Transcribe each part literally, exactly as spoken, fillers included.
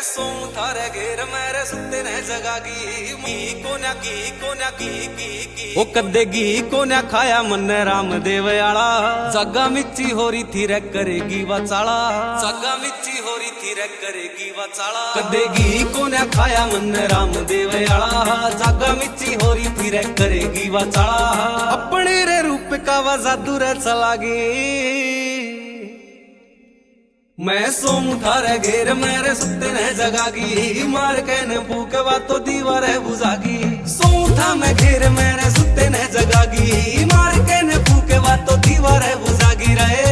सोम थारे घेर मेरे सुते ने जगागी मी कोन्या की कोन्या की की की ओ कदे घी कोन्या खाया मन रामदेव आला जगा मिच्ची हो रही थी रे करेगी वचाला जगा मिच्ची हो रही थी रे करेगी वचाला कदे घी कोन्या खाया मन रामदेव आला जगा मिच्ची हो रही थी रे करेगी वचाला अपने रे रूप का वा जादू रे चलागी मैं सोम थारे घेर मेरे सुते ने जगागी मार के न फूकवा तो दीवार है बुझागी सोम था मैं घेर मेरे सुते ने जगागी मार के न फूकवा तो दीवार है बुझागी रहे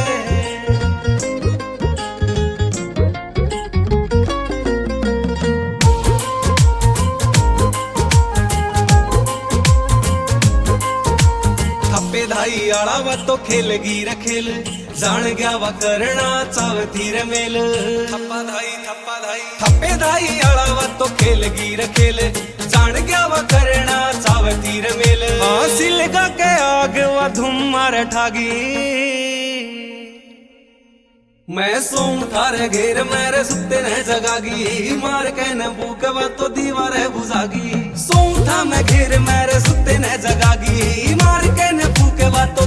थप्पे धाई आला वा तो खेलगी रे खेल जान गया वा करना चावती रे मेल थप्पा धाई थप्पा धाई थप्पे धाई आला वा तो खेलगी रे खेल जान गया वा करना चावती रे मेल हासी लगा के आग वा धूम मारे ठागी मैं सोम थारे घेर मेरे सुते ने जगागी मार के न फूकवा तो दीवार है बुझागी सोम था मैं घेर मेरे सुते ने जगागी मार के न फूकवा तो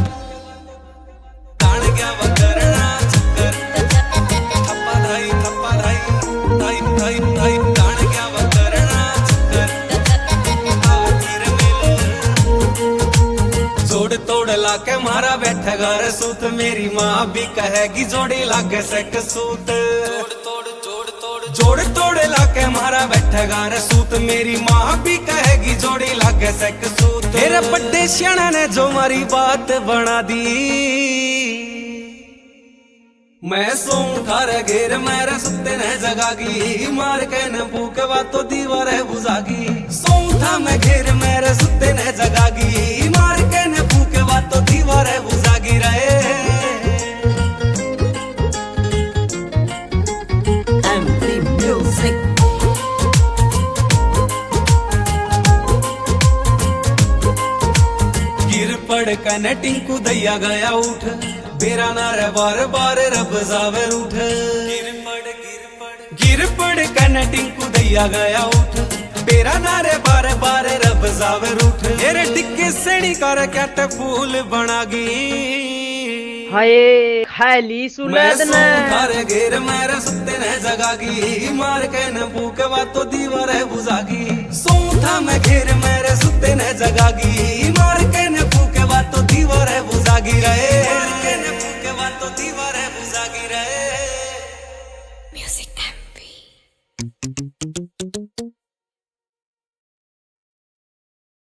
गया वा करना चक्कर थप्पा धाई थप्पा धाई धाई धाई धाई तान गया वा करना चक्कर आवती रे मेल जोड़ तोड़ लाके मारा बैठेगा रे सूत मेरी माँ भी कहेगी जोड़ी लागे से कसूत जोड़ तोड़ जोड़ तोड़ जोड़ तोड़ लाके मारा बैठेगा रे सूत मेरी माँ भी कहेगी जोड़ी लागे से कसूत तेरे बड़े श्याणा ने जो मारी बात बना दी मैं सोम थारे घेर मेरे सुते ने जगागी मार के न फूकवा तो दीवार है बुझागी सोम था मैं घेर मेरे सुते ने जगागी मार के न फूकवा तो दीवार है बुझागी रहे एम थ्री म्यूजिक गिर पड़ कने टिंकू दैया गया उठ बेरा ना रे बार बार रब जावे उठ गिर पड़ गिर पड़ गिर पड़ कने टिंकू दैया गया उठ बेरा ना रे बार बार रब जावे उठ तेरे टिक्के सेड़ी कर क्या ते फूल बनागी हाय खाली सुलेद ने थारे घेर मेरे सुते ने जगागी मार के न फूकवा तो दीवार है बुझागी सोम था मैं घेर मेरे सुते ने जगागी मार के न फूकवा तो दीवार है बुझागी रहे मार के न फूकवा तो दीवार है बुझागी रहे म्यूजिक एम पी